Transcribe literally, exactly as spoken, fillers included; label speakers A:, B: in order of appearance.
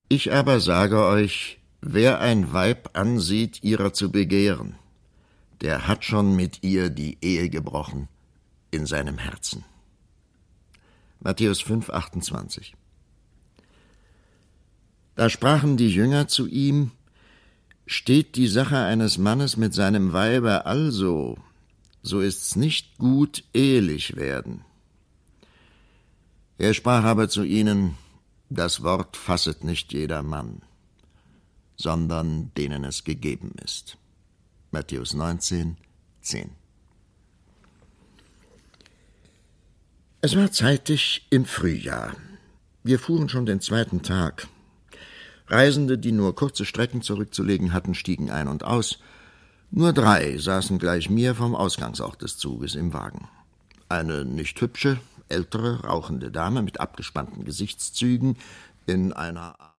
A: Ich aber sage euch, wer ein Weib ansieht, ihrer zu begehren, der hat schon mit ihr die Ehe gebrochen in seinem Herzen. Matthäus fünf, achtundzwanzig. Da sprachen die Jünger zu ihm: Steht die Sache eines Mannes mit seinem Weibe also, so ist's nicht gut, ehelich werden. Er sprach aber zu ihnen: Das Wort fasset nicht jeder Mann, sondern denen es gegeben ist. Matthäus neunzehn, zehn. Es war zeitig im Frühjahr. Wir fuhren schon den zweiten Tag. Reisende, die nur kurze Strecken zurückzulegen hatten, stiegen ein und aus. Nur drei saßen gleich mir vom Ausgangsort des Zuges im Wagen. Eine nicht hübsche, ältere, rauchende Dame mit abgespannten Gesichtszügen in einer